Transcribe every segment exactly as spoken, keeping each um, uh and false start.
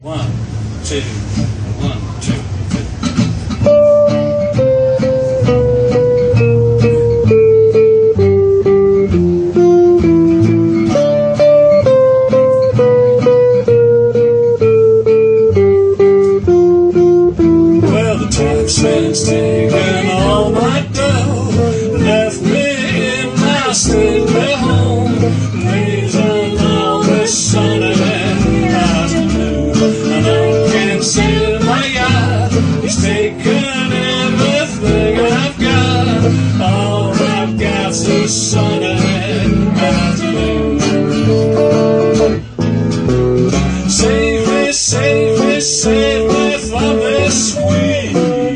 One, two, one, two, three. Well, the taxman's taken all my dough, left me in my stately home, blazing on this sunny afternoon. And I can't sell my yacht, he's taken everything I've got. All I've got's this sunny afternoon. Save me, save me, save me from this squeeze.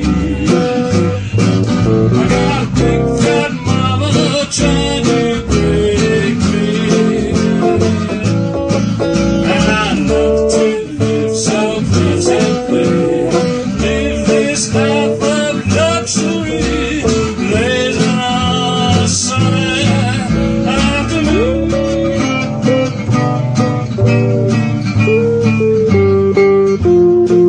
I got a big fat mama trying to break me, and I love to live so pleasantly, live this life of luxury, blazing on a sunny afternoon. Thank you.